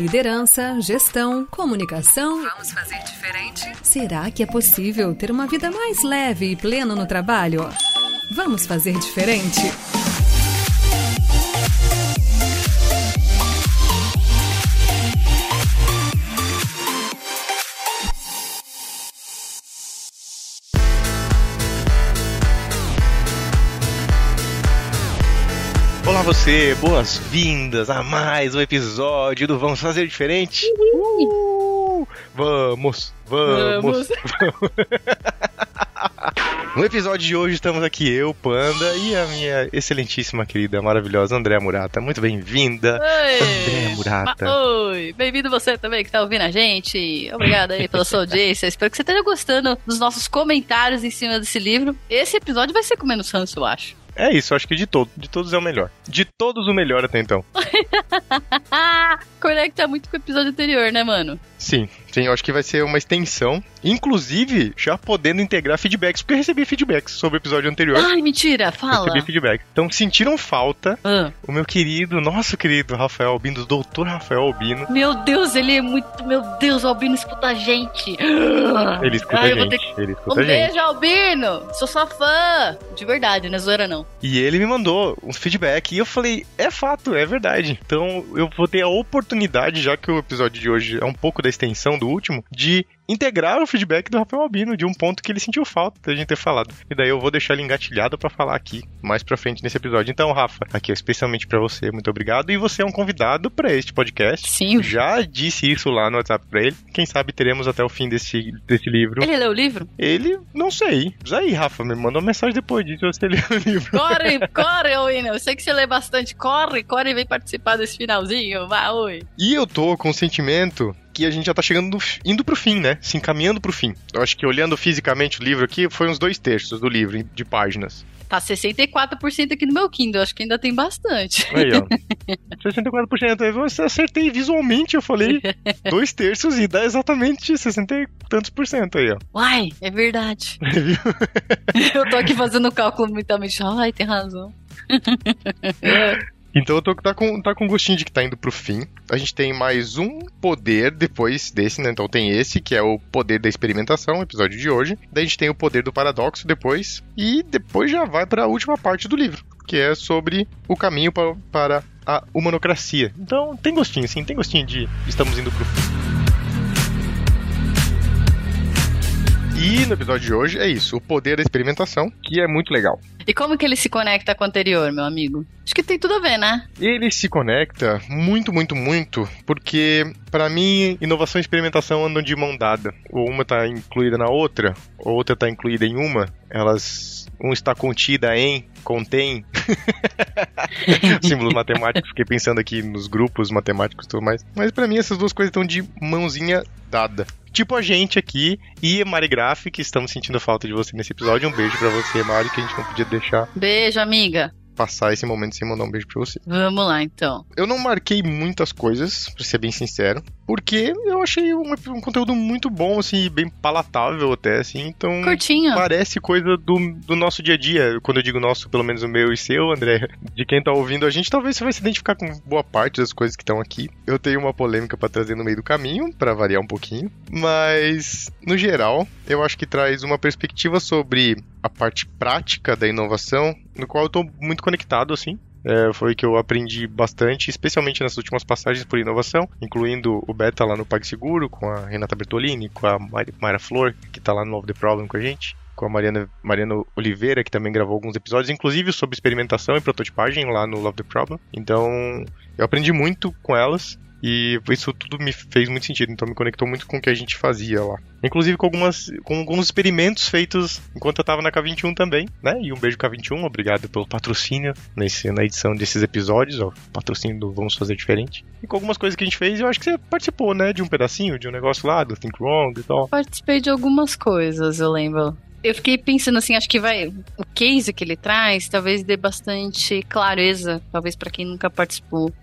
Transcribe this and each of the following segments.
Liderança, gestão, comunicação. Vamos fazer diferente? Será que é possível ter uma vida mais leve e plena no trabalho? Vamos fazer diferente? Olá você, boas-vindas a mais um episódio do Vamos Fazer Diferente. Vamos. No episódio de hoje estamos aqui eu, Panda, e a minha excelentíssima querida, maravilhosa Andréa Murata. Muito bem-vinda, Andréa Murata. Oi, bem-vindo você também que está ouvindo a gente. Obrigada aí pela sua audiência. Espero que você esteja gostando dos nossos comentários em cima desse livro. Esse episódio vai ser com menos ranço, eu acho. É isso, acho que de todos é o melhor. De todos o melhor até então. Conecta muito com o episódio anterior, né, mano? Sim, eu acho que vai ser uma extensão, inclusive já podendo integrar feedbacks, porque eu recebi feedbacks sobre o episódio anterior. Ai, mentira, fala. Recebi feedback. Então sentiram falta o meu querido, nosso querido Rafael Albino, Dr. Rafael Albino. Meu Deus, ele é muito... Meu Deus, o Albino escuta a gente. Ele escuta a gente, ele escuta a gente. Beijo, Albino! Sou sua fã! De verdade, não é zoeira não. E ele me mandou um feedback e eu falei, é fato, é verdade. Então eu vou ter a oportunidade, já que o episódio de hoje é um pouco da extensão do último, de integrar o feedback do Rafael Albino de um ponto que ele sentiu falta da gente ter falado. E daí eu vou deixar ele engatilhado pra falar aqui mais pra frente nesse episódio. Então, Rafa, aqui é especialmente pra você, muito obrigado. E você é um convidado pra este podcast. Sim. Já disse isso lá no WhatsApp pra ele. Quem sabe teremos até o fim desse livro. Ele leu o livro? Ele, não sei. Mas aí, Rafa, me manda uma mensagem depois disso, você leu o livro. Corre, Oina. Eu sei que você lê bastante. Corre e vem participar desse finalzinho. Vai, oi. E eu tô com o sentimento que a gente já tá indo pro fim, né? Se encaminhando pro fim. Eu acho que olhando fisicamente o livro aqui, foi uns 2/3 do livro de páginas. Tá 64% aqui no meu Kindle, acho que ainda tem bastante. Aí, ó. 64%. Aí eu acertei visualmente, eu falei 2/3 e dá exatamente 60 e tantos % aí, ó. Uai, é verdade. Eu tô aqui fazendo o cálculo mentalmente. Ai, tem razão. Então eu tô tá com gostinho de que tá indo pro fim. A gente tem mais um poder depois desse, né? Então tem esse, que é o poder da experimentação, o episódio de hoje. Daí a gente tem o poder do paradoxo depois. E depois já vai pra última parte do livro, que é sobre o caminho para a humanocracia. Então tem gostinho, sim, tem gostinho de estamos indo pro fim. E no episódio de hoje é isso, o poder da experimentação, que é muito legal. E como que ele se conecta com o anterior, meu amigo? Acho que tem tudo a ver, né? Ele se conecta muito, porque, pra mim, inovação e experimentação andam de mão dada. Ou uma tá incluída na outra, ou outra tá incluída em uma. Um está contida em, contém. Símbolos matemáticos, fiquei pensando aqui nos grupos matemáticos e tudo mais. Mas pra mim essas duas coisas estão de mãozinha dada. Tipo a gente aqui e a Mari Graff, que estamos sentindo falta de você nesse episódio. Um beijo pra você, Mari, que a gente não podia deixar. Beijo, amiga. Passar esse momento sem mandar um beijo pra você. Vamos lá, então. Eu não marquei muitas coisas, pra ser bem sincero, porque eu achei um conteúdo muito bom, assim, bem palatável até, assim, então... Curtinho. Parece coisa do nosso dia a dia. Quando eu digo nosso, pelo menos o meu e seu, André, de quem tá ouvindo a gente, talvez você vai se identificar com boa parte das coisas que estão aqui. Eu tenho uma polêmica pra trazer no meio do caminho, pra variar um pouquinho, mas, no geral, eu acho que traz uma perspectiva sobre a parte prática da inovação, no qual eu tô muito conectado, assim. Foi que eu aprendi bastante, especialmente nessas últimas passagens por inovação, incluindo o beta lá no PagSeguro, com a Renata Bertolini, com a Mayra Flor, que tá lá no Love the Problem com a gente, com a Mariana Oliveira, que também gravou alguns episódios, inclusive sobre experimentação e prototipagem lá no Love the Problem. Então, eu aprendi muito com elas. E isso tudo me fez muito sentido, então me conectou muito com o que a gente fazia lá. Inclusive com alguns experimentos feitos enquanto eu tava na K21 também, né? E um beijo K21, obrigado pelo patrocínio na edição desses episódios, ó, patrocínio do Vamos Fazer Diferente. E com algumas coisas que a gente fez, eu acho que você participou, né? De um pedacinho, de um negócio lá, do Think Wrong e tal. Participei de algumas coisas, eu lembro. Eu fiquei pensando assim, acho que o case que ele traz talvez dê bastante clareza, talvez pra quem nunca participou.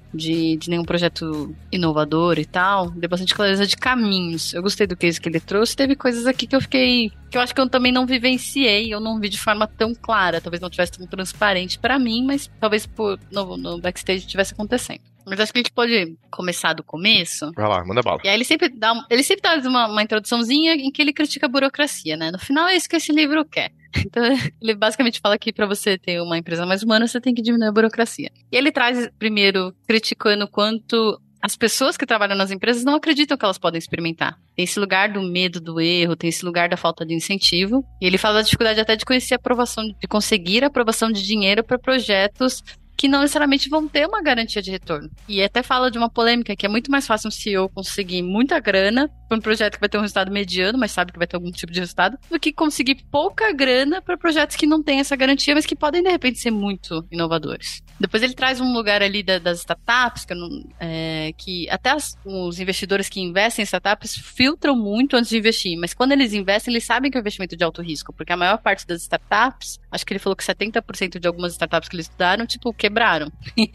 de nenhum projeto inovador e tal. Deu bastante clareza de caminhos. Eu gostei do case que ele trouxe. Teve coisas aqui que eu acho que eu também não vivenciei, eu não vi de forma tão clara, talvez não tivesse tão transparente pra mim, mas talvez no backstage tivesse acontecendo. Mas acho que a gente pode começar do começo. Vai lá, manda bala. E aí ele sempre dá uma introduçãozinha em que ele critica a burocracia, né? No final é isso que esse livro quer. Então ele basicamente fala que pra você ter uma empresa mais humana, você tem que diminuir a burocracia. E ele traz primeiro criticando o quanto as pessoas que trabalham nas empresas não acreditam que elas podem experimentar. Tem esse lugar do medo do erro, tem esse lugar da falta de incentivo. E ele fala da dificuldade até de conseguir a aprovação de dinheiro para projetos que não necessariamente vão ter uma garantia de retorno. E até fala de uma polêmica que é muito mais fácil um CEO conseguir muita grana para um projeto que vai ter um resultado mediano, mas sabe que vai ter algum tipo de resultado, do que conseguir pouca grana para projetos que não têm essa garantia, mas que podem, de repente, ser muito inovadores. Depois ele traz um lugar ali das startups, que até os investidores que investem em startups filtram muito antes de investir, mas quando eles investem, eles sabem que é um investimento de alto risco, porque a maior parte das startups, acho que ele falou que 70% de algumas startups que eles estudaram, quebraram.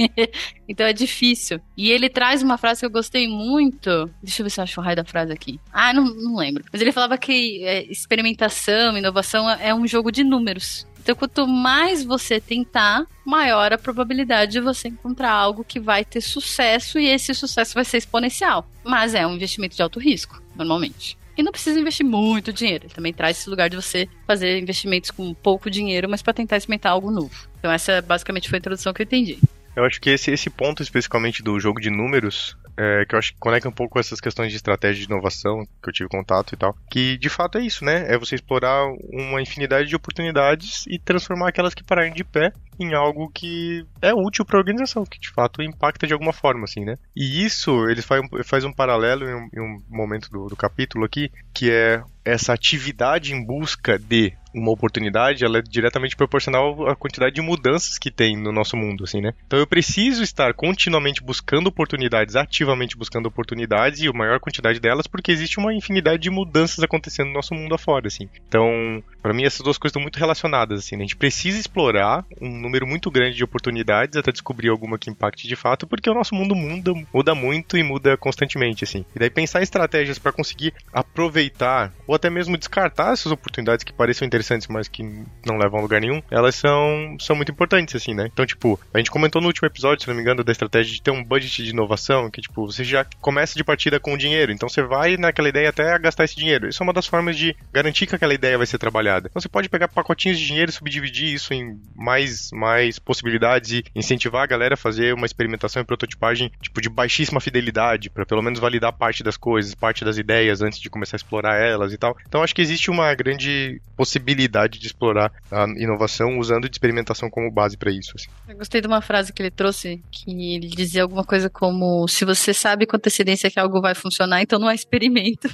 Então é difícil. E ele traz uma frase que eu gostei muito. Deixa eu ver se eu acho o raio da frase aqui. Não lembro. Mas ele falava que experimentação, inovação é um jogo de números. Então, quanto mais você tentar, maior a probabilidade de você encontrar algo que vai ter sucesso, e esse sucesso vai ser exponencial. Mas é um investimento de alto risco, normalmente. E não precisa investir muito dinheiro. Ele também traz esse lugar de você fazer investimentos com pouco dinheiro, mas para tentar experimentar algo novo. Então essa basicamente foi a introdução que eu entendi. Eu acho que esse ponto especificamente do jogo de números, que eu acho que conecta um pouco com essas questões de estratégia de inovação, que eu tive contato e tal, que de fato é isso, né? É você explorar uma infinidade de oportunidades e transformar aquelas que pararem de pé em algo que é útil para a organização, que de fato impacta de alguma forma, assim, né? E isso, ele faz um paralelo em um momento do capítulo aqui, que é essa atividade em busca de uma oportunidade, ela é diretamente proporcional à quantidade de mudanças que tem no nosso mundo, assim, né? Então eu preciso estar continuamente buscando oportunidades, ativamente buscando oportunidades e a maior quantidade delas, porque existe uma infinidade de mudanças acontecendo no nosso mundo afora, assim. Então, para mim essas duas coisas estão muito relacionadas, assim, né? A gente precisa explorar um número muito grande de oportunidades até descobrir alguma que impacte de fato, porque o nosso mundo muda muito e muda constantemente, assim. E daí pensar em estratégias para conseguir aproveitar ou até mesmo descartar essas oportunidades que pareçam interessantes, mas que não levam a lugar nenhum, elas são muito importantes, assim, né? Então, tipo, a gente comentou no último episódio, se não me engano, da estratégia de ter um budget de inovação, que, tipo, você já começa de partida com o dinheiro, então você vai naquela ideia até gastar esse dinheiro. Isso é uma das formas de garantir que aquela ideia vai ser trabalhada. Então você pode pegar pacotinhos de dinheiro e subdividir isso em mais possibilidades e incentivar a galera a fazer uma experimentação e prototipagem, tipo, de baixíssima fidelidade, para pelo menos validar parte das coisas, parte das ideias antes de começar a explorar elas e tal. Então acho que existe uma grande possibilidade de explorar a inovação usando de experimentação como base para isso, assim. Eu gostei de uma frase que ele trouxe, que ele dizia alguma coisa como: se você sabe com antecedência que algo vai funcionar, então não é experimento.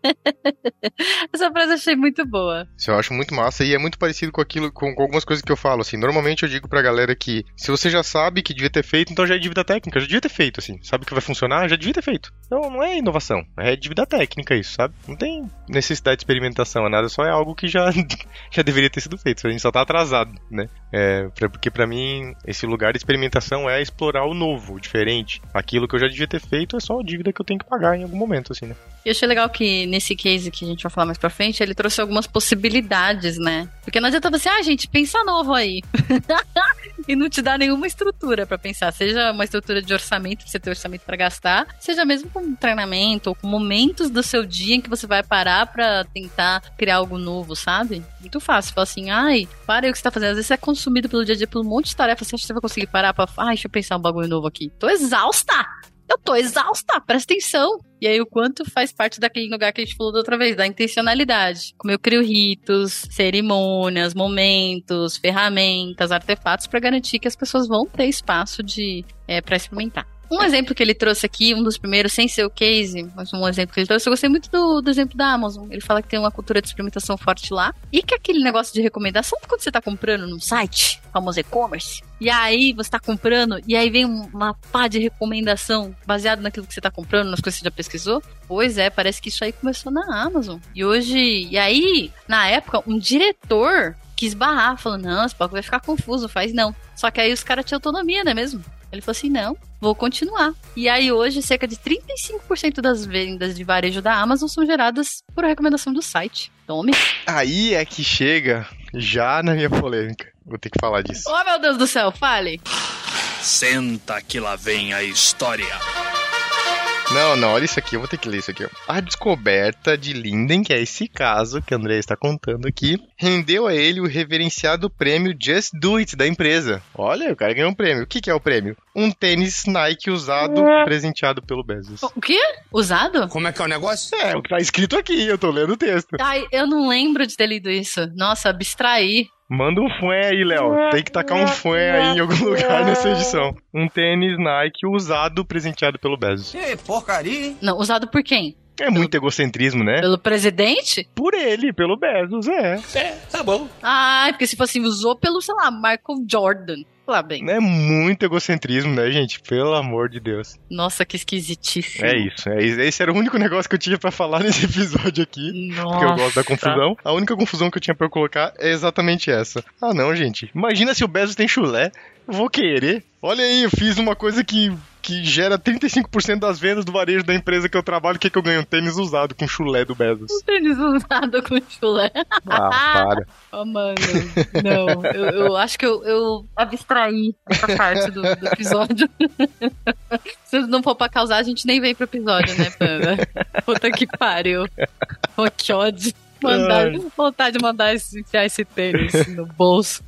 Essa frase eu achei muito boa. Isso eu acho muito massa e é muito parecido com aquilo, com algumas coisas que eu falo, assim. Normalmente eu digo pra galera que se você já sabe que devia ter feito, então já é dívida técnica, já devia ter feito, assim. Sabe que vai funcionar, já devia ter feito. Então não é inovação, é dívida técnica isso, sabe? Não tem necessidade de experimentação, é nada, só é algo que já deveria ter sido feito, a gente só tá atrasado, né? Porque pra mim, esse lugar de experimentação é explorar o novo, o diferente. Aquilo que eu já devia ter feito é só a dívida que eu tenho que pagar em algum momento, assim, né? Eu achei legal que nesse case que a gente vai falar mais pra frente, ele trouxe algumas possibilidades, né? Porque não adianta você, gente, pensa novo aí. E não te dá nenhuma estrutura pra pensar. Seja uma estrutura de orçamento, pra você ter orçamento pra gastar, seja mesmo com treinamento ou com momentos do seu dia em que você vai parar pra tentar criar algo novo, sabe? Muito fácil. Fala assim, para aí o que você tá fazendo. Às vezes você é consumido pelo dia a dia por um monte de tarefas. Você acha que você vai conseguir parar pra... deixa eu pensar um bagulho novo aqui. Tô exausta! Eu tô exausta, presta atenção. E aí o quanto faz parte daquele lugar que a gente falou da outra vez, da intencionalidade. Como eu crio ritos, cerimônias, momentos, ferramentas, artefatos para garantir que as pessoas vão ter espaço para experimentar. Um exemplo que ele trouxe aqui, um dos primeiros, sem ser o case, mas um exemplo que ele trouxe, eu gostei muito do exemplo da Amazon. Ele fala que tem uma cultura de experimentação forte lá e que aquele negócio de recomendação, quando você tá comprando num site, famoso e-commerce, e aí você tá comprando e aí vem uma pá de recomendação baseado naquilo que você tá comprando, nas coisas que você já pesquisou. Pois é, parece que isso aí começou na Amazon. E aí, na época, um diretor quis barrar, falou, não, esse palco vai ficar confuso, faz não. Só que aí os caras tinham autonomia, não é mesmo? Ele falou assim, não, vou continuar. E aí hoje, cerca de 35% das vendas de varejo da Amazon são geradas por recomendação do site. Tome. Aí é que chega já na minha polêmica. Vou ter que falar disso. Oh, meu Deus do céu, fale. Senta que lá vem a história. Não, olha isso aqui, eu vou ter que ler isso aqui. Ó. A descoberta de Linden, que é esse caso que o André está contando aqui, rendeu a ele o reverenciado prêmio Just Do It da empresa. Olha, o cara ganhou um prêmio. O que é o prêmio? Um tênis Nike usado, presenteado pelo Bezos. O quê? Usado? Como é que é o negócio? É, o que tá escrito aqui, eu tô lendo o texto. Ai, eu não lembro de ter lido isso. Nossa, abstraí. Manda um fã aí, Léo. Tem que tacar um fã aí em algum lugar nessa edição. Um tênis Nike usado, presenteado pelo Bezos. Que porcaria, hein? Não, usado por quem? É muito egocentrismo, né? Pelo presidente? Por ele, pelo Bezos, é. É, tá bom. Ah, porque se fosse usou pelo, sei lá, Michael Jordan. Lá bem. É muito egocentrismo, né, gente? Pelo amor de Deus. Nossa, que esquisitíssimo. É isso. Esse era o único negócio que eu tinha pra falar nesse episódio aqui. Nossa. Porque eu gosto da confusão. A única confusão que eu tinha pra colocar é exatamente essa. Ah, não, gente. Imagina se o Bezos tem chulé. Eu vou querer. Olha aí, eu fiz uma coisa que gera 35% das vendas do varejo da empresa que eu trabalho. O que eu ganho? Um tênis usado com chulé do Bezos. Um tênis usado com chulé. Ah, para. Oh, mano. Não, eu acho que eu abstraí essa parte do episódio. Se não for pra causar, a gente nem vem pro episódio, né, Panda? Puta que pariu. Oh, que ódio. Vontade de mandar enfiar esse tênis no bolso.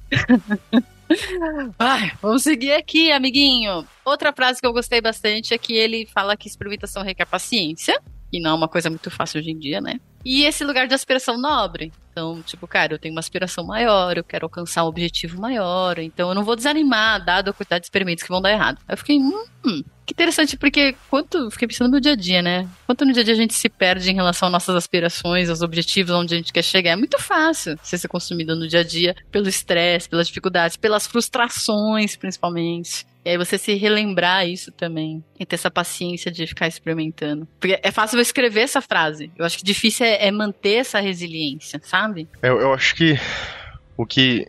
Ai, vamos seguir aqui, amiguinho. Outra frase que eu gostei bastante é que ele fala que experimentação requer paciência, que não é uma coisa muito fácil hoje em dia, né? E esse lugar de aspiração nobre. Então, tipo, cara, eu tenho uma aspiração maior, eu quero alcançar um objetivo maior, então eu não vou desanimar, dado a quantidade de experimentos que vão dar errado. Aí eu fiquei, que interessante, porque fiquei pensando no meu dia a dia, né? Quanto no dia a dia a gente se perde em relação às nossas aspirações, aos objetivos, onde a gente quer chegar. É muito fácil você ser consumido no dia a dia pelo estresse, pelas dificuldades, pelas frustrações, principalmente. E aí você se relembrar isso também. E ter essa paciência de ficar experimentando. Porque é fácil eu escrever essa frase. Eu acho que difícil é manter essa resiliência, sabe? Eu acho que o que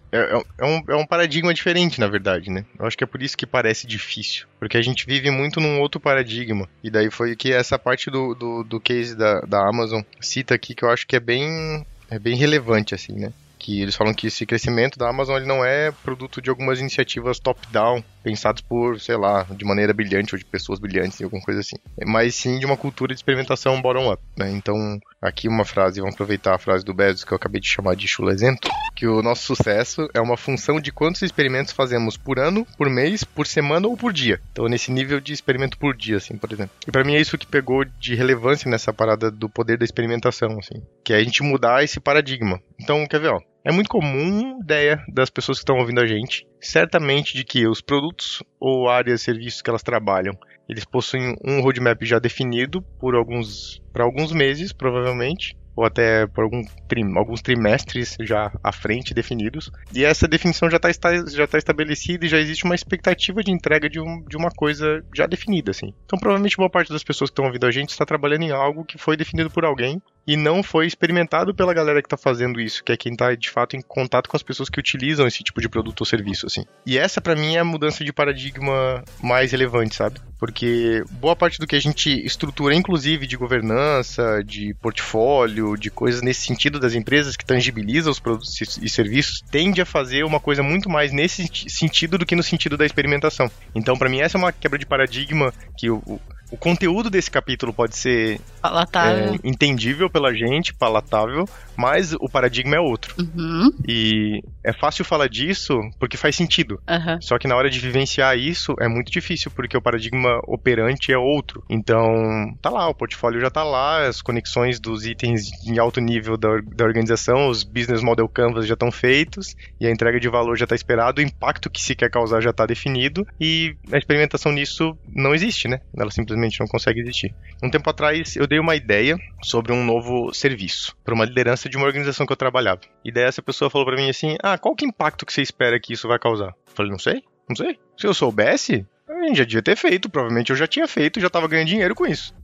é um paradigma diferente, na verdade, né? Eu acho que é por isso que parece difícil. Porque a gente vive muito num outro paradigma. E daí foi que essa parte do case da Amazon cita aqui, que eu acho que é bem relevante, assim, né? Que eles falam que esse crescimento da Amazon ele não é produto de algumas iniciativas top-down, pensadas por, sei lá, de maneira brilhante ou de pessoas brilhantes, alguma coisa assim. Mas sim de uma cultura de experimentação bottom-up, né? Então, aqui uma frase, vamos aproveitar a frase do Bezos que eu acabei de chamar de chulezento, que o nosso sucesso é uma função de quantos experimentos fazemos por ano, por mês, por semana ou por dia. Então, nesse nível de experimento por dia, assim, por exemplo. E pra mim é isso que pegou de relevância nessa parada do poder da experimentação, assim. Que é a gente mudar esse paradigma. Então, quer ver, ó. É muito comum ideia das pessoas que estão ouvindo a gente, certamente de que os produtos ou áreas, serviços que elas trabalham, eles possuem um roadmap já definido para alguns meses, provavelmente, ou até por alguns trimestres já à frente definidos. E essa definição já está estabelecida e já existe uma expectativa de entrega de uma coisa já definida, assim. Então, provavelmente, boa parte das pessoas que estão ouvindo a gente está trabalhando em algo que foi definido por alguém e não foi experimentado pela galera que está fazendo isso, que é quem está, de fato, em contato com as pessoas que utilizam esse tipo de produto ou serviço, assim. E essa, para mim, é a mudança de paradigma mais relevante, sabe? Porque boa parte do que a gente estrutura, inclusive de governança, de portfólio, de coisas nesse sentido das empresas que tangibilizam os produtos e serviços, tende a fazer uma coisa muito mais nesse sentido do que no sentido da experimentação. Então, para mim, essa é uma quebra de paradigma que o conteúdo desse capítulo pode ser palatável, entendível pela gente, palatável, mas o paradigma é outro. Uhum. E é fácil falar disso porque faz sentido. Uhum. Só que na hora de vivenciar isso é muito difícil, porque o paradigma operante é outro. Então, tá lá, o portfólio já tá lá, as conexões dos itens em alto nível da organização, os business model canvas já estão feitos, e a entrega de valor já tá esperado, o impacto que se quer causar já tá definido, e a experimentação nisso não existe, né? Ela simplesmente não consegue existir. Um tempo atrás, eu dei uma ideia sobre um novo serviço para uma liderança de uma organização que eu trabalhava. E daí essa pessoa falou para mim assim, qual que é o impacto que você espera que isso vai causar? Eu falei, não sei. Se eu soubesse, a gente já devia ter feito, provavelmente eu já tinha feito, já estava ganhando dinheiro com isso.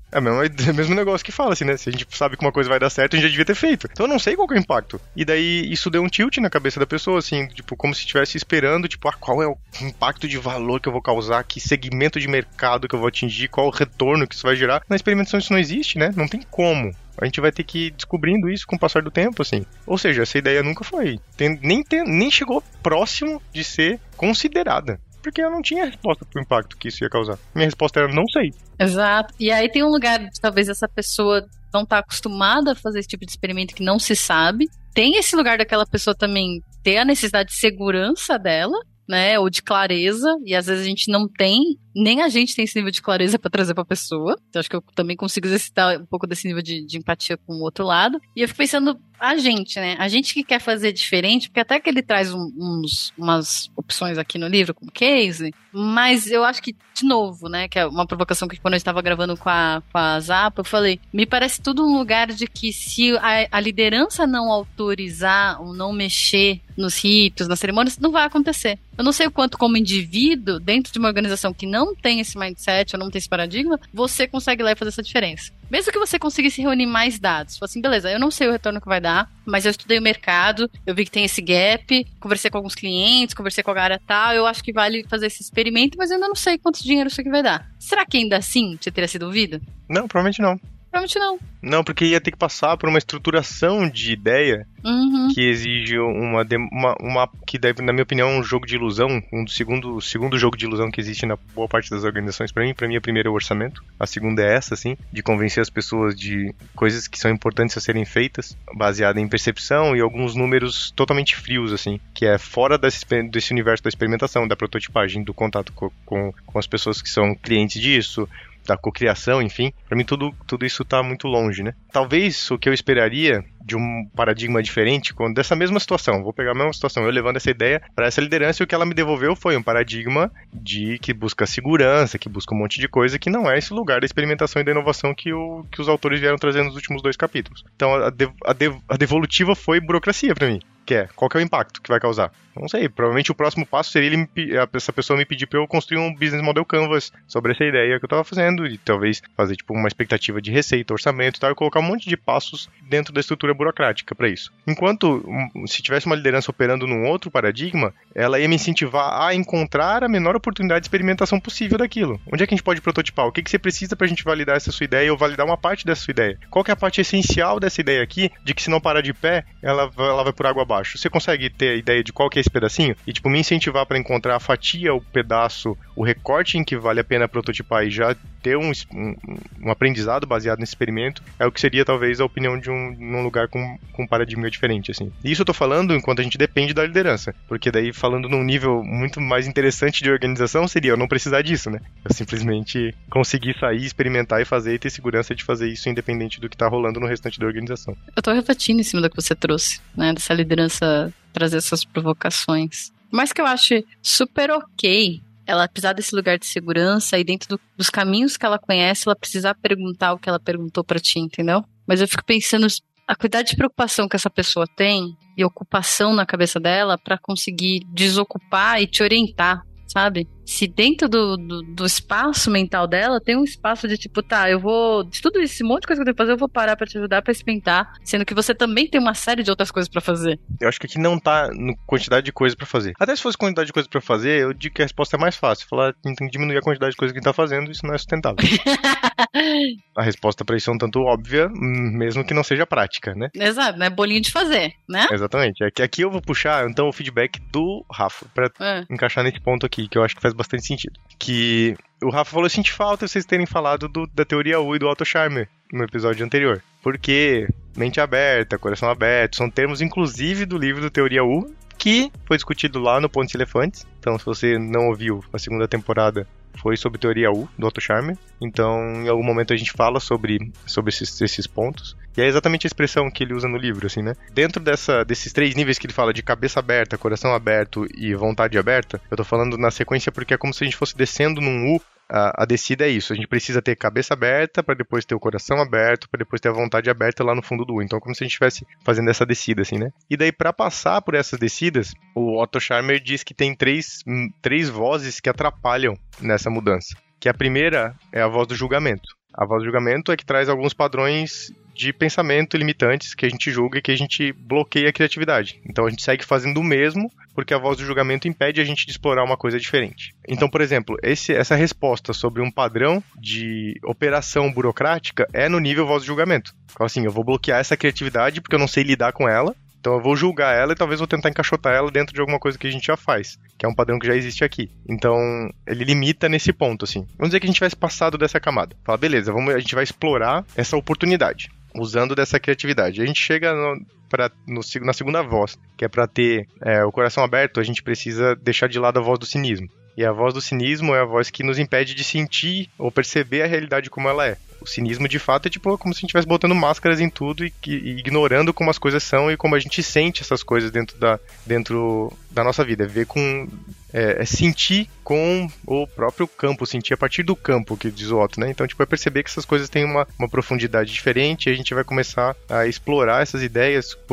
É o mesmo negócio que fala, assim, né? Se a gente sabe que uma coisa vai dar certo, a gente já devia ter feito. Então eu não sei qual que é o impacto. E daí isso deu um tilt na cabeça da pessoa, assim, tipo, como se estivesse esperando, tipo, qual é o impacto de valor que eu vou causar, que segmento de mercado que eu vou atingir, qual o retorno que isso vai gerar. Na experimentação isso não existe, né? Não tem como. A gente vai ter que ir descobrindo isso com o passar do tempo, assim. Ou seja, essa ideia nunca foi. Nem chegou próximo de ser considerada. Porque eu não tinha resposta pro impacto que isso ia causar. Minha resposta era, não sei. Exato. E aí tem um lugar de talvez essa pessoa não tá acostumada a fazer esse tipo de experimento que não se sabe. Tem esse lugar daquela pessoa também ter a necessidade de segurança dela, né, ou de clareza, e às vezes a gente não tem, nem a gente tem esse nível de clareza pra trazer pra pessoa. Então acho que eu também consigo exercitar um pouco desse nível de empatia com o outro lado. E eu fico pensando, a gente, né, a gente que quer fazer diferente, porque até que ele traz umas opções aqui no livro, como case, mas eu acho que, de novo, né, que é uma provocação que quando eu estava gravando com a Zapa, eu falei, me parece tudo um lugar de que se a liderança não autorizar ou não mexer nos ritos, nas cerimônias, não vai acontecer. Eu não sei o quanto, como indivíduo, dentro de uma organização que não tem esse mindset ou não tem esse paradigma, você consegue ir lá e fazer essa diferença. Mesmo que você conseguisse reunir mais dados. Assim, beleza, eu não sei o retorno que vai dar, mas eu estudei o mercado, eu vi que tem esse gap, conversei com alguns clientes, conversei com a área tal, eu acho que vale fazer esse experimento, mas eu ainda não sei quanto dinheiro isso aqui vai dar. Será que ainda assim você teria sido ouvido? Não, provavelmente não. Provavelmente não. Não, porque ia ter que passar por uma estruturação de ideia que exige que deve, na minha opinião, um jogo de ilusão. O segundo jogo de ilusão que existe na boa parte das organizações pra mim a primeira é o orçamento. A segunda é essa, assim, de convencer as pessoas de coisas que são importantes a serem feitas, baseada em percepção e alguns números totalmente frios, assim, que é fora desse universo da experimentação, da prototipagem, do contato com as pessoas que são clientes disso, da cocriação, enfim. Pra mim tudo isso tá muito longe, né? Talvez o que eu esperaria de um paradigma diferente, dessa mesma situação, vou pegar a mesma situação, eu levando essa ideia para essa liderança, e o que ela me devolveu foi um paradigma que busca segurança, que busca um monte de coisa, que não é esse lugar da experimentação e da inovação que os autores vieram trazendo nos últimos 2 capítulos. Então a devolutiva foi burocracia para mim. Qual que é o impacto que vai causar? Não sei, provavelmente o próximo passo seria essa pessoa me pedir para eu construir um business model canvas sobre essa ideia que eu tava fazendo, e talvez fazer tipo uma expectativa de receita, orçamento e tal, e colocar um monte de passos dentro da estrutura burocrática para isso. Enquanto, se tivesse uma liderança operando num outro paradigma, ela ia me incentivar a encontrar a menor oportunidade de experimentação possível daquilo. Onde é que a gente pode prototipar? O que você precisa pra gente validar essa sua ideia ou validar uma parte dessa sua ideia? Qual que é a parte essencial dessa ideia aqui, de que se não parar de pé, ela vai por água abaixo? Você consegue ter a ideia de qual que é esse pedacinho? E, tipo, me incentivar para encontrar a fatia, o pedaço, o recorte em que vale a pena prototipar e já ter um aprendizado baseado nesse experimento, é o que seria, talvez, a opinião de num lugar com um paradigma diferente, assim. E isso eu tô falando enquanto a gente depende da liderança, porque daí, falando num nível muito mais interessante de organização, seria eu não precisar disso, né? Eu simplesmente conseguir sair, experimentar e fazer, e ter segurança de fazer isso independente do que tá rolando no restante da organização. Eu tô refletindo em cima do que você trouxe, né? Dessa liderança trazer essas provocações. Mas que eu acho super ok ela precisar desse lugar de segurança e dentro dos caminhos que ela conhece, ela precisar perguntar o que ela perguntou pra ti, entendeu? Mas eu fico pensando a quantidade de preocupação que essa pessoa tem e ocupação na cabeça dela pra conseguir desocupar e te orientar, sabe? Se dentro do espaço mental dela tem um espaço de tipo, tá, eu vou, de tudo isso, esse monte de coisa que eu tenho que fazer, eu vou parar pra te ajudar, pra experimentar, sendo que você também tem uma série de outras coisas pra fazer. Eu acho que aqui não tá no quantidade de coisa pra fazer. Até se fosse quantidade de coisa pra fazer, eu digo que a resposta é mais fácil. Falar, tem que diminuir a quantidade de coisa que a gente tá fazendo, isso não é sustentável. A resposta pra isso é um tanto óbvia, mesmo que não seja prática, né? Exato, né? Bolinho de fazer, né? Exatamente. Aqui eu vou puxar, então, o feedback do Rafa, pra encaixar nesse ponto aqui, que eu acho que faz bastante sentido. Que o Rafa falou, sente falta vocês terem falado da teoria U e do Otto Scharmer no episódio anterior. Porque mente aberta, coração aberto, são termos, inclusive, do livro do Teoria U, que foi discutido lá no Pontos Elefantes. Então, se você não ouviu a segunda temporada, foi sobre Teoria U, do Otto Scharmer. Então, em algum momento a gente fala sobre esses pontos. E é exatamente a expressão que ele usa no livro, assim, né? Dentro desses 3 níveis que ele fala de cabeça aberta, coração aberto e vontade aberta, eu tô falando na sequência porque é como se a gente fosse descendo num U. A descida é isso, a gente precisa ter cabeça aberta para depois ter o coração aberto, para depois ter a vontade aberta lá no fundo do U. Então, como se a gente estivesse fazendo essa descida, assim, né? E daí, para passar por essas descidas, o Otto Scharmer diz que tem três vozes que atrapalham nessa mudança. Que a primeira é a voz do julgamento. A voz do julgamento é que traz alguns padrões de pensamento limitantes que a gente julga e que a gente bloqueia a criatividade. Então a gente segue fazendo o mesmo porque a voz do julgamento impede a gente de explorar uma coisa diferente. Então, por exemplo, essa resposta sobre um padrão de operação burocrática é no nível voz do julgamento. Então, assim, eu vou bloquear essa criatividade porque eu não sei lidar com ela, então eu vou julgar ela e talvez vou tentar encaixotar ela dentro de alguma coisa que a gente já faz, que é um padrão que já existe aqui. Então, ele limita nesse ponto, assim. Vamos dizer que a gente tivesse passado dessa camada. Fala, beleza, a gente vai explorar essa oportunidade, usando dessa criatividade. A gente chega na segunda voz, que é para ter o coração aberto, a gente precisa deixar de lado a voz do cinismo. E a voz do cinismo é a voz que nos impede de sentir ou perceber a realidade como ela é. O cinismo, de fato, é tipo como se a gente estivesse botando máscaras em tudo e ignorando como as coisas são e como a gente sente essas coisas dentro da nossa vida. Ver sentir com o próprio campo, sentir a partir do campo, que diz o Otto, né? Então, tipo, é perceber que essas coisas têm uma profundidade diferente e a gente vai começar a explorar essas ideias por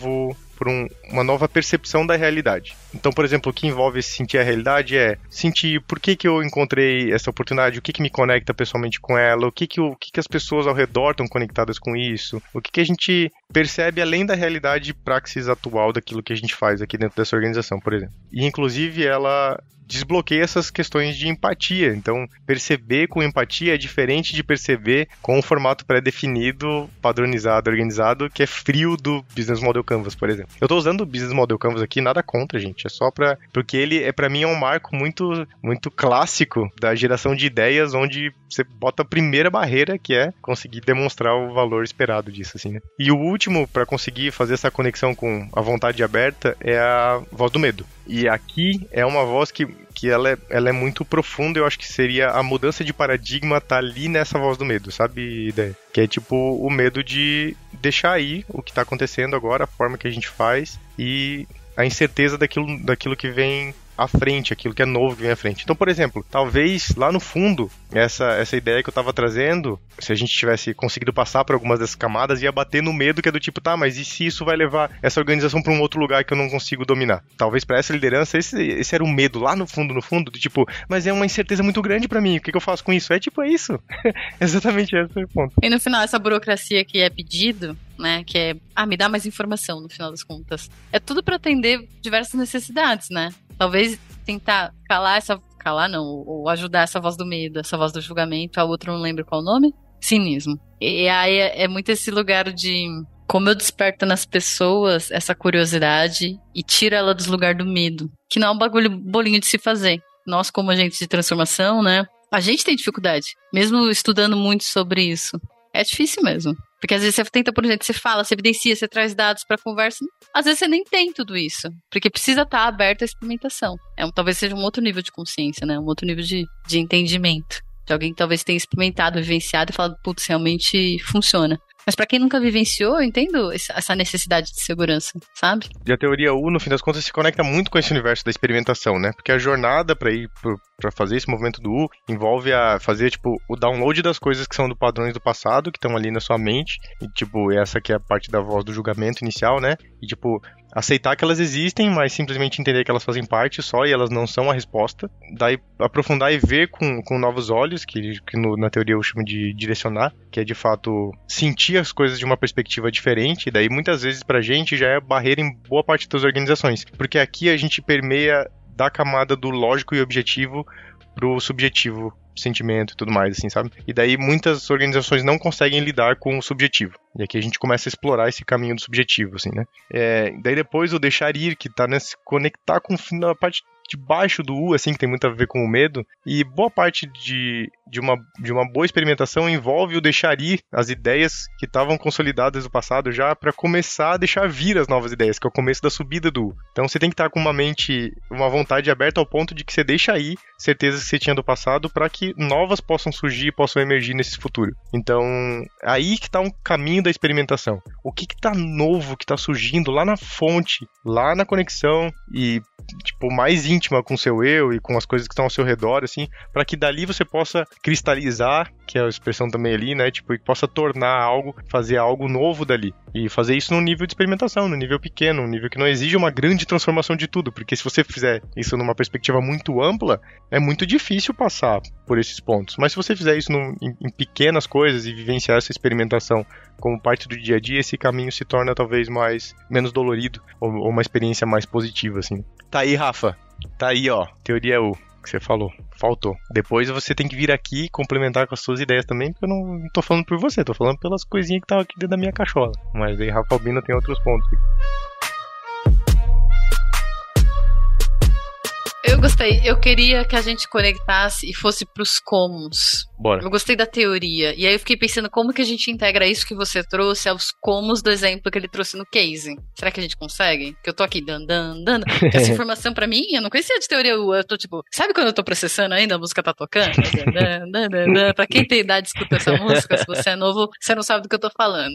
uma nova percepção da realidade. Então, por exemplo, o que envolve sentir a realidade é sentir por que eu encontrei essa oportunidade, o que me conecta pessoalmente com ela, o que as pessoas ao redor estão conectadas com isso, o que a gente percebe além da realidade praxis atual daquilo que a gente faz aqui dentro dessa organização, por exemplo. E, inclusive, ela desbloqueia essas questões de empatia. Então, perceber com empatia é diferente de perceber com um formato pré-definido, padronizado, organizado, que é frio do Business Model Canvas, por exemplo. Eu estou usando o Business Model Canvas aqui, nada contra, gente. É só porque ele, para mim, é um marco muito, muito clássico da geração de ideias, onde você bota a primeira barreira, que é conseguir demonstrar o valor esperado disso, assim, né? E o último, para conseguir fazer essa conexão com a vontade aberta, é a voz do medo. E aqui é uma voz que ela é muito profunda, eu acho que seria a mudança de paradigma tá ali nessa voz do medo, sabe, ideia? Que é tipo o medo de deixar aí o que tá acontecendo agora, a forma que a gente faz e a incerteza daquilo que vem à frente, aquilo que é novo que vem à frente. Então, por exemplo, talvez lá no fundo, essa ideia que eu tava trazendo, se a gente tivesse conseguido passar por algumas dessas camadas, ia bater no medo que é do tipo, tá, mas e se isso vai levar essa organização para um outro lugar que eu não consigo dominar? Talvez para essa liderança, esse era o medo lá no fundo, do tipo, mas é uma incerteza muito grande para mim, o que eu faço com isso? É tipo, é isso. Exatamente esse é o ponto. E no final, essa burocracia que é pedido, né, que é, me dá mais informação no final das contas, é tudo para atender diversas necessidades, né? Talvez tentar ou ajudar essa voz do medo, essa voz do julgamento, a outra eu não lembro qual o nome, cinismo. E aí é muito esse lugar de como eu desperto nas pessoas essa curiosidade e tiro ela do lugar do medo, que não é um bolinho de se fazer. Nós, como agentes de transformação, né, a gente tem dificuldade, mesmo estudando muito sobre isso. É difícil mesmo. Porque às vezes você tenta, por exemplo, você fala, você evidencia, você traz dados pra conversa. Às vezes você nem tem tudo isso. Porque precisa estar aberto à experimentação. Talvez seja um outro nível de consciência, né? Um outro nível de entendimento. De alguém que talvez tenha experimentado, vivenciado e falado, putz, realmente funciona. Mas pra quem nunca vivenciou, eu entendo essa necessidade de segurança, sabe? E a teoria U, no fim das contas, se conecta muito com esse universo da experimentação, né? Porque a jornada pra fazer esse movimento do U envolve a fazer, tipo, o download das coisas que são do padrões do passado, que estão ali na sua mente. E, tipo, essa que é a parte da voz do julgamento inicial, né? E, tipo, aceitar que elas existem, mas simplesmente entender que elas fazem parte só e elas não são a resposta. Daí aprofundar e ver com novos olhos, que na teoria eu chamo de direcionar, que é de fato sentir as coisas de uma perspectiva diferente. E daí muitas vezes pra gente já é barreira em boa parte das organizações, porque aqui a gente permeia da camada do lógico e objetivo pro subjetivo, sentimento e tudo mais, assim, sabe? E daí muitas organizações não conseguem lidar com o subjetivo. E aqui a gente começa a explorar esse caminho do subjetivo, assim, né? Daí depois o deixar ir, que tá nesse conectar com a parte de baixo do U, assim, que tem muito a ver com o medo. E boa parte de uma boa experimentação envolve o deixar ir as ideias que estavam consolidadas do passado já para começar a deixar vir as novas ideias, que é o começo da subida do U. Então você tem que estar com uma vontade aberta ao ponto de que você deixa aí certezas que você tinha do passado para que novas possam surgir, possam emergir nesse futuro. Então, aí que está um caminho da experimentação. O que está novo, que está surgindo lá na fonte, lá na conexão e, tipo, mais íntimo íntima com o seu eu e com as coisas que estão ao seu redor, assim, para que dali você possa cristalizar, que é a expressão também ali, né, tipo, e possa tornar algo, fazer algo novo dali. E fazer isso num nível de experimentação, num nível pequeno, num nível que não exige uma grande transformação de tudo, porque se você fizer isso numa perspectiva muito ampla, é muito difícil passar por esses pontos. Mas se você fizer isso em pequenas coisas e vivenciar essa experimentação como parte do dia a dia, esse caminho se torna talvez menos dolorido, ou uma experiência mais positiva, assim. Tá aí, Rafa. Tá aí, ó. Teoria U, que você falou. Faltou. Depois você tem que vir aqui e complementar com as suas ideias também, porque eu não tô falando por você, tô falando pelas coisinhas que estavam aqui dentro da minha cachola. Mas aí Rafa Albino tem outros pontos. Eu gostei. Eu queria que a gente conectasse e fosse pros comos. Bora. Eu gostei da teoria. E aí eu fiquei pensando como que a gente integra isso que você trouxe aos comos do exemplo que ele trouxe no case. Será que a gente consegue? Que eu tô aqui dando. Essa informação pra mim, eu não conhecia de teoria. Eu tô tipo, sabe quando eu tô processando ainda, a música tá tocando? Pra quem tem idade de escutar essa música, se você é novo, você não sabe do que eu tô falando.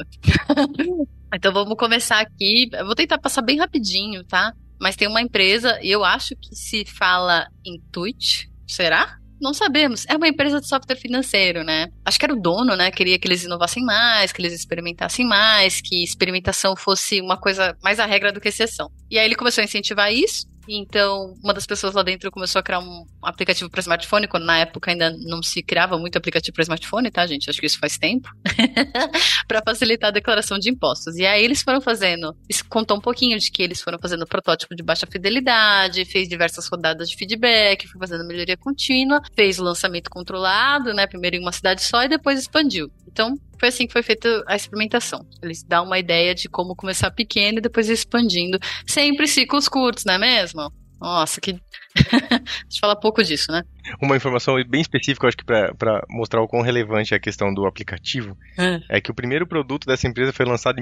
Então vamos começar aqui. Eu vou tentar passar bem rapidinho, tá? Mas tem uma empresa, e eu acho que se fala Intuit, será? Não sabemos. É uma empresa de software financeiro, né? Acho que era o dono, né? Queria que eles inovassem mais, que eles experimentassem mais, que experimentação fosse uma coisa mais a regra do que exceção. E aí ele começou a incentivar isso. Então, uma das pessoas lá dentro começou a criar um aplicativo para smartphone, quando na época ainda não se criava muito aplicativo para smartphone, tá, gente? Acho que isso faz tempo. Para facilitar a declaração de impostos. E aí eles foram fazendo, isso contou um pouquinho de que eles foram fazendo protótipo de baixa fidelidade, fez diversas rodadas de feedback, foi fazendo melhoria contínua, fez o lançamento controlado, né? Primeiro em uma cidade só e depois expandiu. Então, foi assim que foi feita a experimentação. Eles dão uma ideia de como começar pequeno e depois expandindo. Sempre ciclos curtos, não é mesmo? Nossa, que... A gente fala pouco disso, né? Uma informação bem específica, eu acho que pra mostrar o quão relevante é a questão do aplicativo, é que o primeiro produto dessa empresa foi lançado em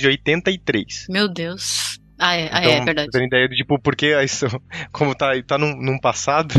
1983. Meu Deus... então, é verdade. Você tem ideia de, tipo, porque isso, como tá num passado,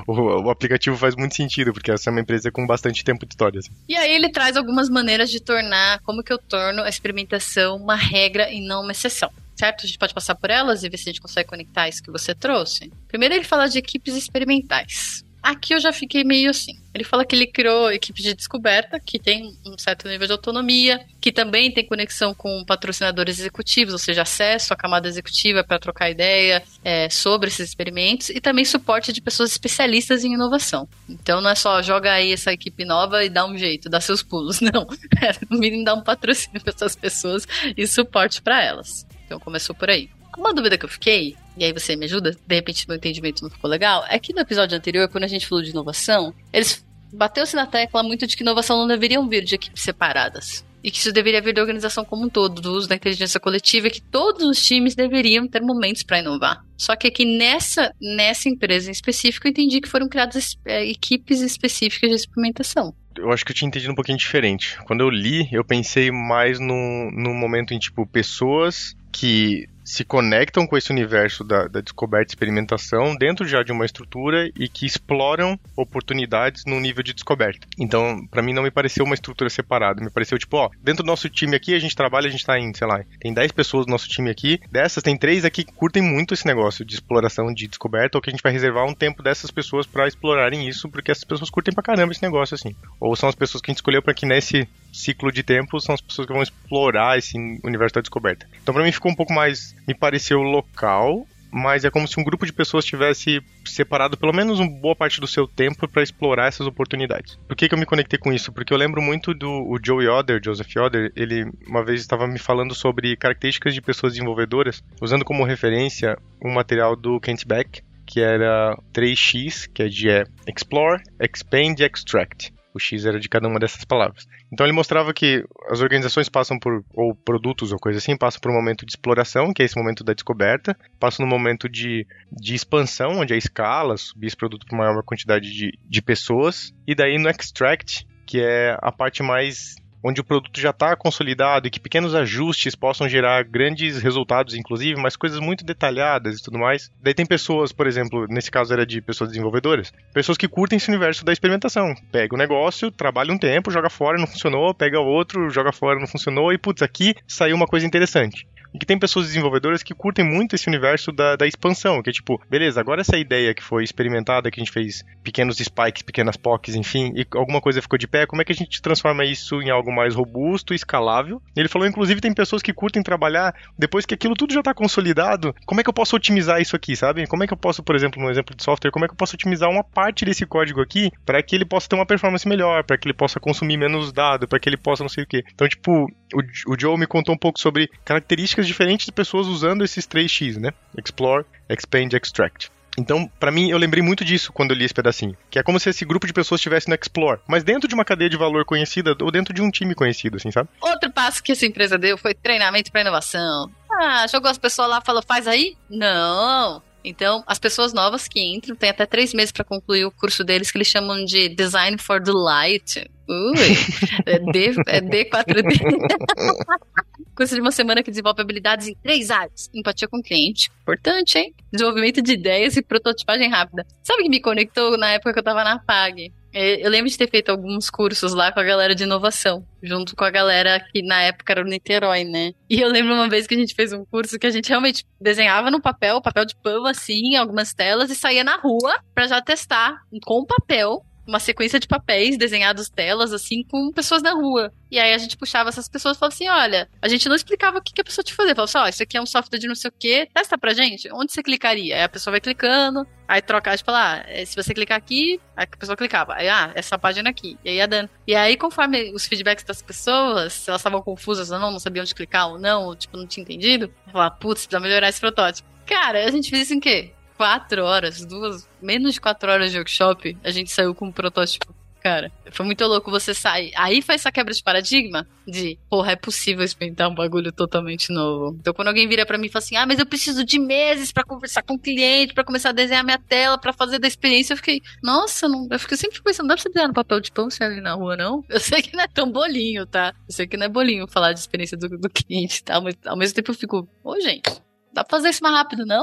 o aplicativo faz muito sentido, porque essa é uma empresa com bastante tempo de história. Assim. E aí ele traz algumas maneiras de tornar, como que eu torno a experimentação uma regra e não uma exceção. Certo? A gente pode passar por elas e ver se a gente consegue conectar isso que você trouxe. Primeiro ele fala de equipes experimentais. Aqui eu já fiquei meio assim. Ele fala que ele criou equipes de descoberta, que tem um certo nível de autonomia, que também tem conexão com patrocinadores executivos, ou seja, acesso à camada executiva para trocar ideia sobre esses experimentos, e também suporte de pessoas especialistas em inovação. Então não é só joga aí essa equipe nova e dá um jeito, dá seus pulos, não. No mínimo dá um patrocínio para essas pessoas e suporte para elas. Então começou por aí. Uma dúvida que eu fiquei, e aí você me ajuda, de repente meu entendimento não ficou legal, é que no episódio anterior, quando a gente falou de inovação, eles bateu-se na tecla muito de que inovação não deveriam vir de equipes separadas. E que isso deveria vir da organização como um todo, do uso da inteligência coletiva, e que todos os times deveriam ter momentos para inovar. Só que aqui nessa empresa em específico, eu entendi que foram criadas equipes específicas de experimentação. Eu acho que eu tinha entendido um pouquinho diferente. Quando eu li, eu pensei mais num momento em, tipo, pessoas que se conectam com esse universo da descoberta e experimentação dentro já de uma estrutura e que exploram oportunidades num nível de descoberta. Então, pra mim não me pareceu uma estrutura separada, me pareceu tipo, ó, dentro do nosso time aqui a gente trabalha, a gente tá em, sei lá, tem 10 pessoas do nosso time aqui, dessas tem 3 aqui que curtem muito esse negócio de exploração, de descoberta, ou que a gente vai reservar um tempo dessas pessoas pra explorarem isso, porque essas pessoas curtem pra caramba esse negócio, assim. Ou são as pessoas que a gente escolheu pra que nesse ciclo de tempo são as pessoas que vão explorar esse universo da descoberta. Então pra mim ficou um pouco mais, me pareceu local, mas é como se um grupo de pessoas tivesse separado pelo menos uma boa parte do seu tempo para explorar essas oportunidades. Por que eu me conectei com isso? Porque eu lembro muito do Joseph Yoder, ele uma vez estava me falando sobre características de pessoas desenvolvedoras, usando como referência um material do Kent Beck, que era 3X, que é de Explore, Expand e Extract. O X era de cada uma dessas palavras. Então ele mostrava que as organizações passam por, ou produtos ou coisa assim, passam por um momento de exploração, que é esse momento da descoberta, passam no momento de expansão, onde é a escala, subir esse produto para uma maior quantidade de pessoas, e daí no extract, que é a parte mais onde o produto já está consolidado e que pequenos ajustes possam gerar grandes resultados, inclusive, mas coisas muito detalhadas e tudo mais. Daí tem pessoas, por exemplo, nesse caso era de pessoas desenvolvedoras, pessoas que curtem esse universo da experimentação. Pega o negócio, trabalha um tempo, joga fora, não funcionou, pega outro, joga fora, não funcionou, e putz, aqui saiu uma coisa interessante. e que tem pessoas desenvolvedoras que curtem muito esse universo da expansão, que é tipo, beleza, agora essa ideia que foi experimentada, que a gente fez pequenos spikes, pequenas POCs, enfim, e alguma coisa ficou de pé, como é que a gente transforma isso em algo mais robusto e escalável? Ele falou, inclusive, tem pessoas que curtem trabalhar depois que aquilo tudo já está consolidado, como é que eu posso otimizar isso aqui, sabe? Como é que eu posso, por exemplo, no exemplo de software, como é que eu posso otimizar uma parte desse código aqui para que ele possa ter uma performance melhor, para que ele possa consumir menos dado, para que ele possa não sei o quê. Então, tipo, o Joe me contou um pouco sobre características diferentes de pessoas usando esses 3X, né? Explore, Expand, Extract. Então, pra mim, eu lembrei muito disso quando eu li esse pedacinho. Que é como se esse grupo de pessoas estivesse no Explore, mas dentro de uma cadeia de valor conhecida ou dentro de um time conhecido, assim, sabe? Outro passo que essa empresa deu foi treinamento pra inovação. Jogou as pessoas lá e falou, faz aí? Não! Então, as pessoas novas que entram têm até 3 meses para concluir o curso deles, que eles chamam de Design for Delight. É D4D. Curso de uma semana que desenvolve habilidades em 3 áreas. Empatia com o cliente. Importante, hein? Desenvolvimento de ideias e prototipagem rápida. Sabe o que me conectou na época que eu tava na PAG? Eu lembro de ter feito alguns cursos lá com a galera de inovação, junto com a galera que na época era o Niterói, né? E eu lembro uma vez que a gente fez um curso que a gente realmente desenhava no papel de pão assim, algumas telas, e saía na rua pra já testar com papel, uma sequência de papéis desenhados telas, assim, com pessoas na rua. E aí a gente puxava essas pessoas e falava assim, olha, a gente não explicava o que a pessoa tinha que fazer. Falava assim, isso aqui é um software de não sei o quê, testa pra gente, onde você clicaria? Aí a pessoa vai clicando, aí trocar, tipo, lá, se você clicar aqui, aí a pessoa clicava. Aí, essa página aqui. E aí ia dando. E aí, conforme os feedbacks das pessoas, se elas estavam confusas ou não sabiam onde clicar ou não, ou, tipo, não tinha entendido, eu falava, putz, precisa melhorar esse protótipo. Cara, a gente fez isso em quê? 4 horas, menos de 4 horas de workshop, a gente saiu com um protótipo. Cara, foi muito louco você sair. Aí faz essa quebra de paradigma de, porra, é possível experimentar um bagulho totalmente novo. Então quando alguém vira pra mim e fala assim, mas eu preciso de meses pra conversar com o cliente, pra começar a desenhar minha tela, pra fazer da experiência, eu fiquei, nossa, eu fiquei sempre pensando, não dá pra você desenhar no papel de pão se é ali na rua, não? Eu sei que não é tão bolinho, tá? Eu sei que não é bolinho falar de experiência do cliente, tá? Mas ao mesmo tempo eu fico, gente, dá pra fazer isso mais rápido, não?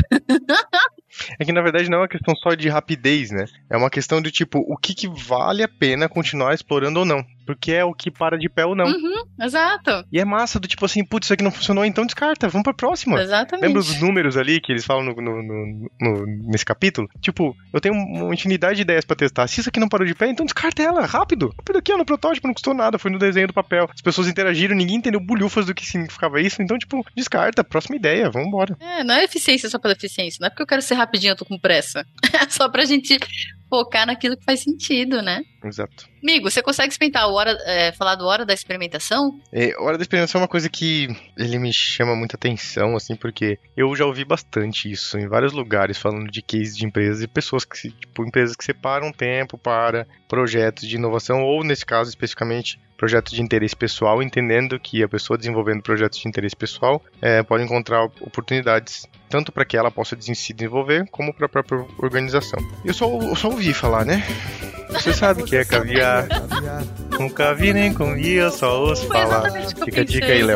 É que na verdade não é uma questão só de rapidez, né? É uma questão de tipo, o que vale a pena continuar explorando ou não. Porque é o que para de pé ou não. Exato. E é massa do tipo assim, putz, isso aqui não funcionou, então descarta, vamos pra próxima. Exatamente. Lembra dos números ali que eles falam nesse capítulo? Tipo, eu tenho uma infinidade de ideias pra testar. Se isso aqui não parou de pé, então descarta ela, rápido. Rápido aqui, no protótipo, não custou nada, foi no desenho do papel. As pessoas interagiram, ninguém entendeu bulhufas do que significava isso, então tipo, descarta, próxima ideia, vambora. Não é eficiência só pela eficiência, não é porque eu quero ser rapidinho, eu tô com pressa. É só pra gente focar naquilo que faz sentido, né? Exato. Amigo, você consegue experimentar falar do hora da experimentação? Hora da experimentação é uma coisa que ele me chama muita atenção, assim, porque eu já ouvi bastante isso em vários lugares, falando de cases de empresas e pessoas que, tipo, empresas que separam tempo para projetos de inovação, ou nesse caso especificamente, projetos de interesse pessoal, entendendo que a pessoa desenvolvendo projetos de interesse pessoal pode encontrar oportunidades tanto para que ela possa se desenvolver, como para a própria organização. Eu só ouvi falar, né? Você sabe que é caviar. Nunca vi nem comi, eu só ouço falar. Fica a dica aí, Léo.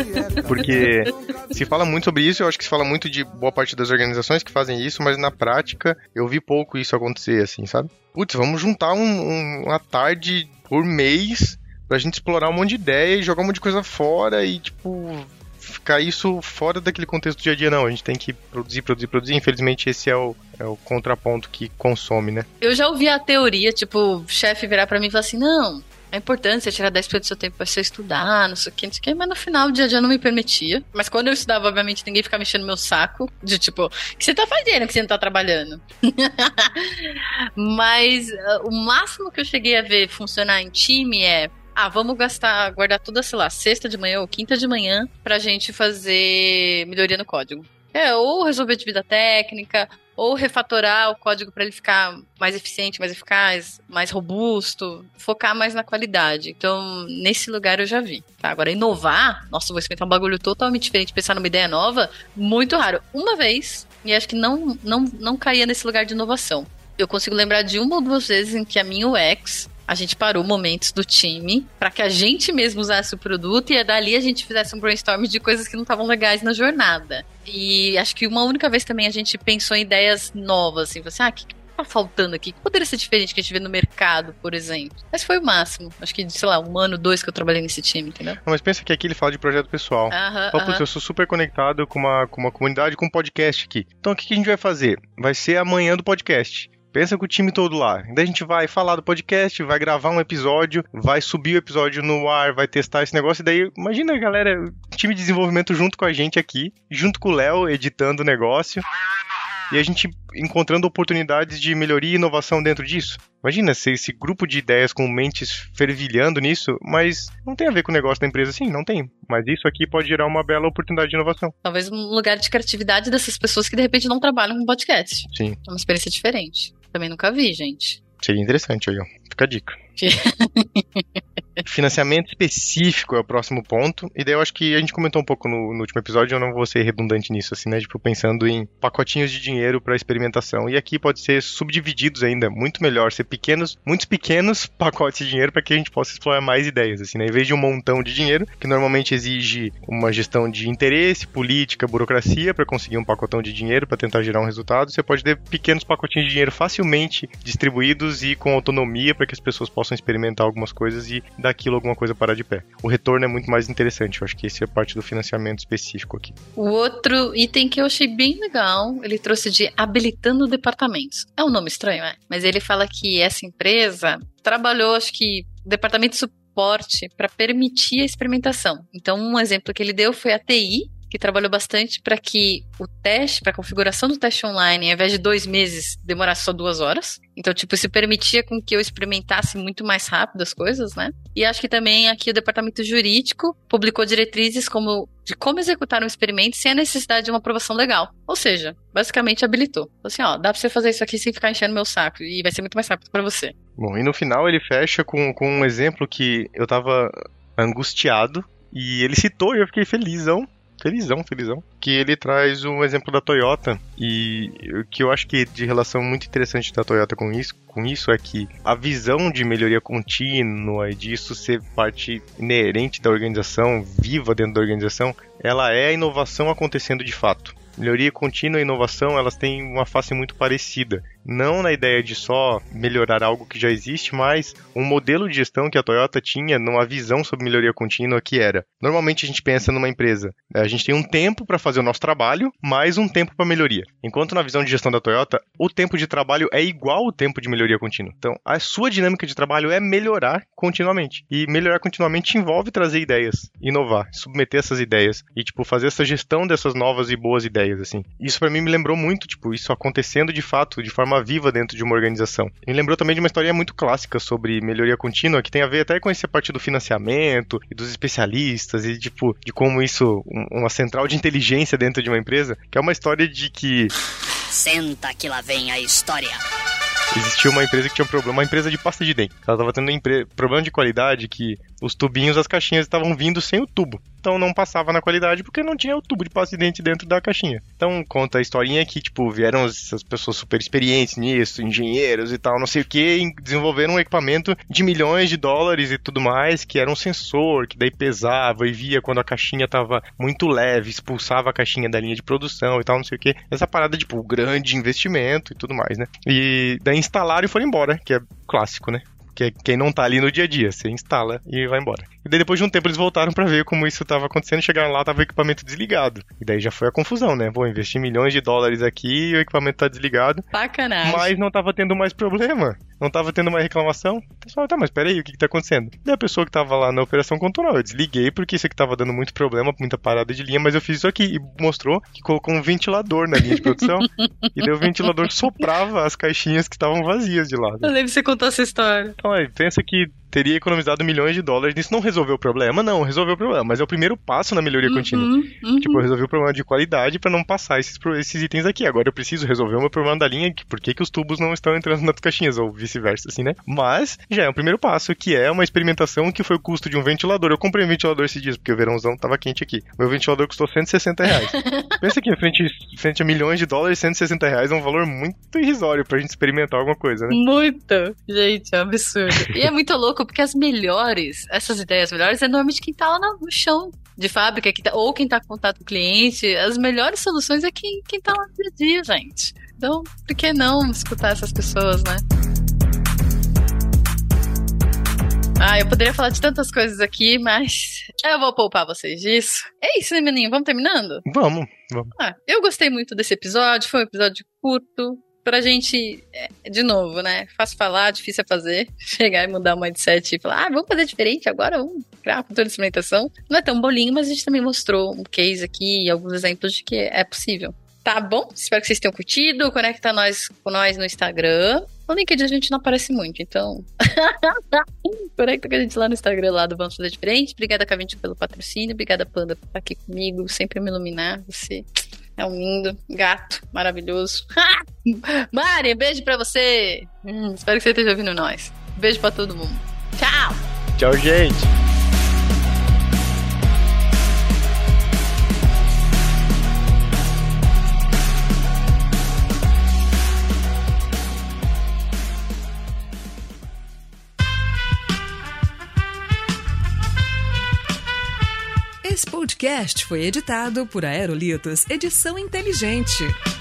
Porque se fala muito sobre isso, eu acho que se fala muito de boa parte das organizações que fazem isso, mas na prática eu vi pouco isso acontecer, assim, sabe? Putz, vamos juntar uma tarde por mês pra gente explorar um monte de ideia e jogar um monte de coisa fora e, tipo, ficar isso fora daquele contexto do dia a dia, não. A gente tem que produzir. Infelizmente, esse é o contraponto que consome, né? Eu já ouvi a teoria, tipo, o chefe virar pra mim e falar assim, não, é importante você tirar 10% do seu tempo pra você estudar, não sei o que, mas no final o dia a dia não me permitia. Mas quando eu estudava, obviamente, ninguém ficava mexendo no meu saco, de tipo, o que você tá fazendo que você não tá trabalhando? Mas o máximo que eu cheguei a ver funcionar em time é, vamos guardar tudo, sei lá, sexta de manhã ou quinta de manhã pra gente fazer melhoria no código. Ou resolver dívida técnica, ou refatorar o código para ele ficar mais eficiente, mais eficaz, mais robusto, focar mais na qualidade. Então, nesse lugar eu já vi. Tá, agora, inovar, nossa, vou experimentar um bagulho totalmente diferente, pensar numa ideia nova, muito raro. Uma vez, e acho que não caía nesse lugar de inovação. Eu consigo lembrar de 1 ou 2 vezes em que a minha UX, a gente parou momentos do time para que a gente mesmo usasse o produto e dali a gente fizesse um brainstorm de coisas que não estavam legais na jornada. E acho que uma única vez também a gente pensou em ideias novas, assim, assim, tá faltando aqui? O que poderia ser diferente que a gente vê no mercado, por exemplo? Mas foi o máximo. Acho que, sei lá, 1 ano, 2 que eu trabalhei nesse time, entendeu? Não, mas pensa que aqui ele fala de projeto pessoal. Fala, putz, eu sou super conectado com uma comunidade, com um podcast aqui. Então o que a gente vai fazer? Vai ser amanhã do podcast. Pensa com o time todo lá. Daí a gente vai falar do podcast, vai gravar um episódio, vai subir o episódio no ar, vai testar esse negócio. E daí, imagina a galera, time de desenvolvimento junto com a gente aqui, junto com o Léo, editando o negócio. E a gente encontrando oportunidades de melhoria e inovação dentro disso. Imagina esse grupo de ideias com mentes fervilhando nisso, mas não tem a ver com o negócio da empresa. Sim, não tem. Mas isso aqui pode gerar uma bela oportunidade de inovação. Talvez um lugar de criatividade dessas pessoas que de repente não trabalham com podcast. Sim. É uma experiência diferente. Também nunca vi, gente. Seria interessante aí, ó. Fica a dica. Financiamento específico é o próximo ponto. E daí eu acho que a gente comentou um pouco no último episódio, eu não vou ser redundante nisso, assim, né? Tipo, pensando em pacotinhos de dinheiro para experimentação. E aqui pode ser subdivididos ainda, muito melhor, ser muitos pequenos pacotes de dinheiro para que a gente possa explorar mais ideias, assim, né? Em vez de um montão de dinheiro, que normalmente exige uma gestão de interesse, política, burocracia para conseguir um pacotão de dinheiro para tentar gerar um resultado, você pode ter pequenos pacotinhos de dinheiro facilmente distribuídos e com autonomia para que as pessoas possam experimentar algumas coisas e daquilo alguma coisa parar de pé. O retorno é muito mais interessante, eu acho que esse é parte do financiamento específico aqui. O outro item que eu achei bem legal, ele trouxe de habilitando departamentos. É um nome estranho, mas ele fala que essa empresa trabalhou, acho que, departamento de suporte para permitir a experimentação. Então, um exemplo que ele deu foi a TI, que trabalhou bastante para que o teste, para a configuração do teste online, ao invés de 2 meses, demorasse só 2 horas. Então, tipo, isso permitia com que eu experimentasse muito mais rápido as coisas, né? E acho que também aqui o departamento jurídico publicou diretrizes de como executar um experimento sem a necessidade de uma aprovação legal. Ou seja, basicamente habilitou. Assim, ó, dá pra você fazer isso aqui sem ficar enchendo meu saco e vai ser muito mais rápido pra você. Bom, e no final ele fecha com um exemplo que eu tava angustiado e ele citou e eu fiquei felizão, que ele traz um exemplo da Toyota e o que eu acho que de relação muito interessante da Toyota com isso é que a visão de melhoria contínua e disso ser parte inerente da organização, viva dentro da organização, ela é a inovação acontecendo de fato. Melhoria contínua e inovação, elas têm uma face muito parecida. Não na ideia de só melhorar algo que já existe, mas um modelo de gestão que a Toyota tinha numa visão sobre melhoria contínua que era, normalmente a gente pensa numa empresa, a gente tem um tempo para fazer o nosso trabalho, mais um tempo para melhoria. Enquanto na visão de gestão da Toyota, o tempo de trabalho é igual ao tempo de melhoria contínua. Então, a sua dinâmica de trabalho é melhorar continuamente. E melhorar continuamente envolve trazer ideias, inovar, submeter essas ideias e, tipo, fazer essa gestão dessas novas e boas ideias, assim. Isso para mim me lembrou muito, tipo, isso acontecendo de fato, de forma viva dentro de uma organização. Me lembrou também de uma história muito clássica sobre melhoria contínua, que tem a ver até com essa parte do financiamento e dos especialistas e, tipo, de como isso, uma central de inteligência dentro de uma empresa, que é uma história de que... Senta que lá vem a história. Existia uma empresa que tinha um problema, uma empresa de pasta de dente. Ela estava tendo problema de qualidade que os tubinhos, as caixinhas estavam vindo sem o tubo. Então não passava na qualidade porque não tinha o tubo de pasta de dente dentro da caixinha. Então conta a historinha que, tipo, vieram essas pessoas super experientes nisso, engenheiros e tal, não sei o que, e desenvolveram um equipamento de milhões de dólares e tudo mais, que era um sensor, que daí pesava e via quando a caixinha estava muito leve, expulsava a caixinha da linha de produção e tal, não sei o que. Essa parada, tipo, grande investimento e tudo mais, né? E daí instalaram e foram embora, que é clássico, né? Que é quem não tá ali no dia a dia, você instala e vai embora. E daí depois de um tempo eles voltaram pra ver como isso tava acontecendo, chegaram lá, tava o equipamento desligado. E daí já foi a confusão, né? Vou investir milhões de dólares aqui e o equipamento tá desligado. Sacanagem. Mas não tava tendo mais problema. Não tava tendo mais reclamação. O pessoal, tá, mas peraí, o que tá acontecendo? Daí a pessoa que tava lá na operação contou, não, eu desliguei porque isso aqui tava dando muito problema, muita parada de linha, mas eu fiz isso aqui. E mostrou que colocou um ventilador na linha de produção. E daí o ventilador soprava as caixinhas que estavam vazias de lado. Eu lembro que você contou essa história. Então, pensa que teria economizado milhões de dólares. Isso não resolveu o problema? Não, resolveu o problema. Mas é o primeiro passo na melhoria contínua. Tipo, eu resolvi o problema de qualidade para não passar esses itens aqui. Agora eu preciso resolver o meu problema da linha. Por que os tubos não estão entrando nas caixinhas? Ou vice-versa, assim, né? Mas já é o primeiro passo, que é uma experimentação que foi o custo de um ventilador. Eu comprei um ventilador esses dias, porque o verãozão tava quente aqui. Meu ventilador custou R$160. Pensa que frente a milhões de dólares, R$160 é um valor muito irrisório pra gente experimentar alguma coisa, né? Muito! Gente, é um absurdo. E é muito louco, porque as melhores, essas ideias melhores, é normalmente quem tá lá no chão de fábrica, ou quem tá com contato com o cliente. As melhores soluções é quem tá lá no dia a dia, gente. Então, por que não escutar essas pessoas, né? Eu poderia falar de tantas coisas aqui, mas eu vou poupar vocês disso. É isso, né, menino? Vamos terminando? Vamos. Eu gostei muito desse episódio, foi um episódio curto. Pra gente, de novo, né? Fácil falar, difícil é fazer. Chegar e mudar o mindset e falar, vamos fazer diferente agora, vamos criar cultura de experimentação. Não é tão bolinho, mas a gente também mostrou um case aqui e alguns exemplos de que é possível. Tá bom? Espero que vocês tenham curtido. Conecta com nós no Instagram. No LinkedIn a gente não aparece muito, então... Conecta com a gente lá no Instagram, lá do Vamos Fazer Diferente. Obrigada, K20, pelo patrocínio. Obrigada, Panda, por estar aqui comigo, sempre me iluminar. Você é um lindo gato maravilhoso. Mari, beijo pra você. Espero que você esteja ouvindo nós. Beijo pra todo mundo. Tchau! Tchau, gente! Esse podcast foi editado por Aerolitos Edição Inteligente.